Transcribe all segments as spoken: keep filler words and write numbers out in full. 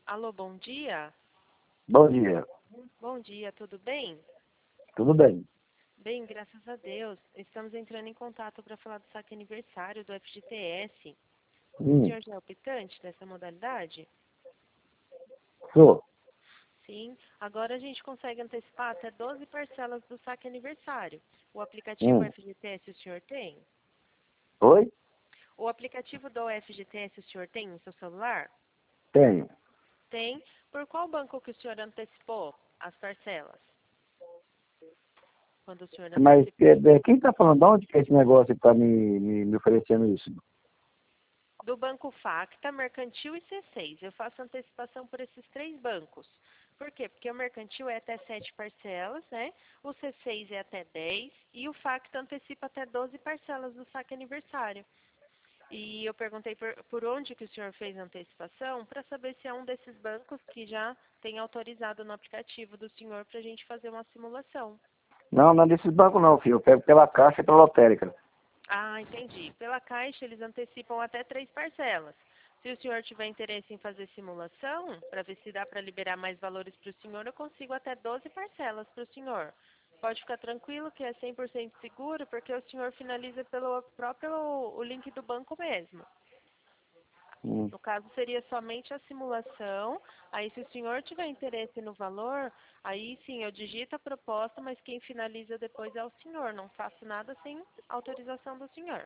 Alô, bom dia? Bom dia. Bom dia, tudo bem? Tudo bem? Bem, graças a Deus. Estamos entrando em contato para falar do saque aniversário do F G T S. O Hum, senhor já é optante dessa modalidade? sou. Sim. Agora a gente consegue antecipar até doze parcelas do saque aniversário. O aplicativo Hum. F G T S o senhor tem? Oi? O aplicativo do F G T S o senhor tem no seu celular? Tenho. Tem. Por qual banco que o senhor antecipou as parcelas? Quando o senhor Mas antecipou? é, é, quem está falando? De onde que é esse negócio que está me, me, me oferecendo isso? Do Banco Facta, Mercantil e C seis. Eu faço antecipação por esses três bancos. Por quê? Porque o Mercantil é até sete parcelas, né? O C seis é até dez e o Facta antecipa até doze parcelas do saque aniversário. E eu perguntei por, por onde que o senhor fez a antecipação para saber se é um desses bancos que já tem autorizado no aplicativo do senhor para a gente fazer uma simulação. Não, não é desses bancos não, filho. Eu pego pela Caixa e pela lotérica. Ah, entendi. Pela Caixa, eles antecipam até três parcelas. Se o senhor tiver interesse em fazer simulação, para ver se dá para liberar mais valores para o senhor, eu consigo até doze parcelas para o senhor. Pode ficar tranquilo que é cem por cento seguro, porque o senhor finaliza pelo próprio o link do banco mesmo. Hum. No caso, seria somente a simulação. Aí, se o senhor tiver interesse no valor, aí sim, eu digito a proposta, mas quem finaliza depois é o senhor. Não faço nada sem autorização do senhor.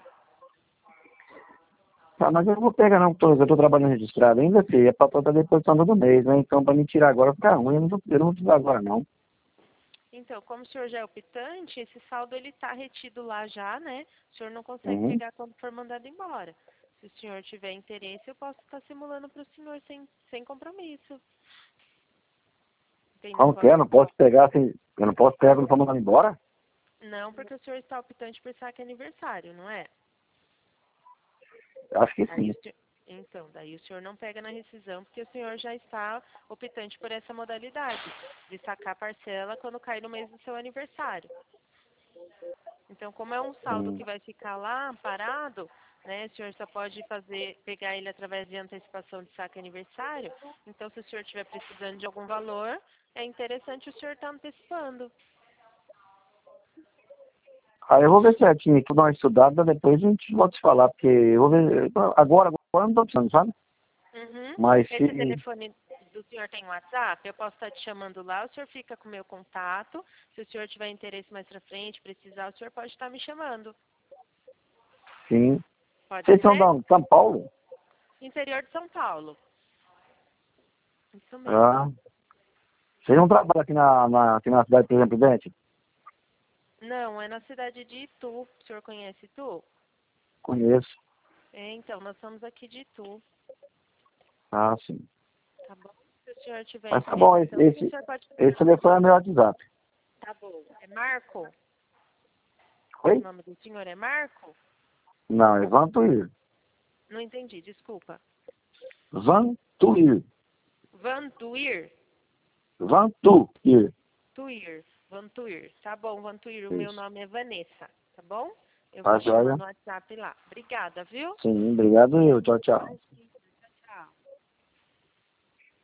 Tá, mas eu não vou pegar não, porque eu estou trabalhando registrado ainda, filho. É para toda a deposição todo mês, né? Então, para me tirar agora fica ruim. Eu não vou, eu não vou precisar agora, não. Então, como o senhor já é optante, esse saldo ele está retido lá já, né? O senhor não consegue Uhum. pegar quando for mandado embora. Se o senhor tiver interesse, eu posso estar simulando para o senhor sem, sem compromisso. Entendeu Como qual que que é? é Não o posso ponto? pegar assim... Eu não posso pegar quando for mandando embora? Não, porque o senhor está optante por saque aniversário, não é? Acho que Aí sim. o senhor, então, daí o senhor não pega na rescisão, porque o senhor já está optante por essa modalidade, de sacar parcela quando cai no mês do seu aniversário. Então, como é um saldo Hum. que vai ficar lá parado, né, o senhor só pode fazer, pegar ele através de antecipação de saque aniversário. Então, se o senhor estiver precisando de algum valor, é interessante o senhor estar antecipando. Aí eu vou ver certinho aqui, dar uma estudada, depois a gente volta a se falar, porque eu vou ver... Agora, agora eu não estou precisando, sabe? Uhum. Mas Esse se... telefone do senhor tem WhatsApp? Eu posso estar te chamando lá, o senhor fica com o meu contato. Se o senhor tiver interesse mais pra frente, precisar, o senhor pode estar me chamando. Sim. Pode Vocês são ser? da São Paulo? Interior de São Paulo. Isso mesmo. Ah. Vocês não trabalham aqui na, na, aqui na cidade de Presidente Prudente? Não, é na cidade de Itu. O senhor conhece Itu? Conheço. É, então, nós somos aqui de Itu. Ah, sim. Tá bom? Se o senhor tiver Mas tá bom, interesse, esse, então, sim, o esse, senhor pode... esse telefone é meu WhatsApp. Tá bom. É Marco? O Oi? nome do senhor é Marco? Não, é Vantuir. Não entendi, desculpa. Vantuir. Vantuir? Vantuir. Tuir, Vantuir. Tá bom, Vantuir, o meu Isso. nome é Vanessa, tá bom? Eu vou Tá te chamar joia? no WhatsApp lá. Obrigada, viu? Sim, obrigado eu. Tchau, tchau.